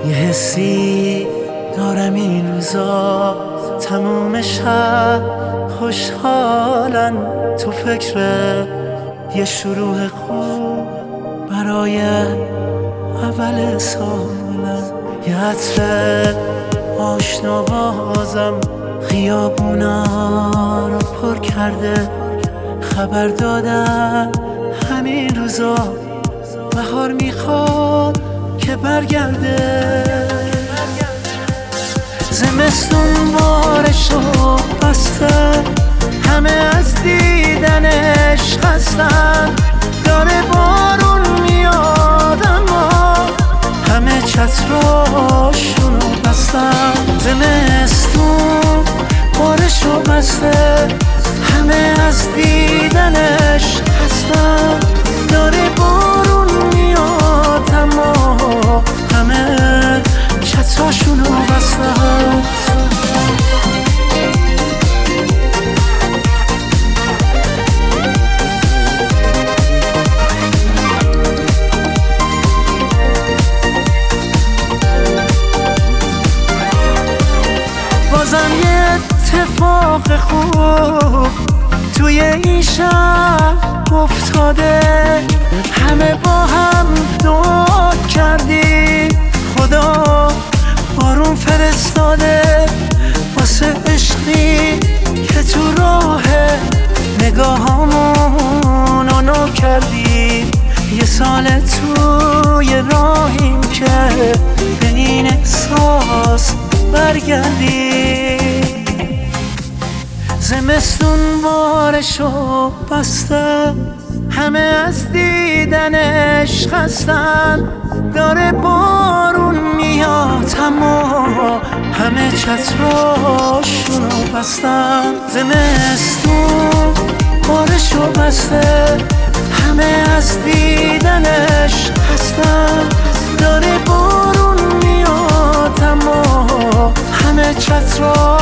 یه حسی دارم این روزا تموم شب خوشحالن، تو فکر یه شروع خوب برای اول سالن. یه عطر آشنا بازم خیابونا رو پر کرده، خبر دادن همین روزا بهار میخواد که برگرده. زمستون بارشو بسته، همه از دیدنش خستن، داره بارون میاد اما همه چتراشونو بستن. زمستون بارشو بسته، همه از دیدنش خستن، داره بارون میاد اما همه چتراشونو بستن. بازم یه اتفاق خوب توی این شب افتاده، همه با هم دعا کردیم خدا بارون فرستاده، واسه عشقی که تو راه نگاهامونو نو کردیم. یه سال توی راهیم که به این احساس برگردیم. زمستون بارشو بسته، همه از دیدنش خستن، داره بارون میاد اما همه چتراشونو بستن. زمستون بارشو بسته، همه از دیدنش خستن، داره بارون میاد اما همه چتراشونو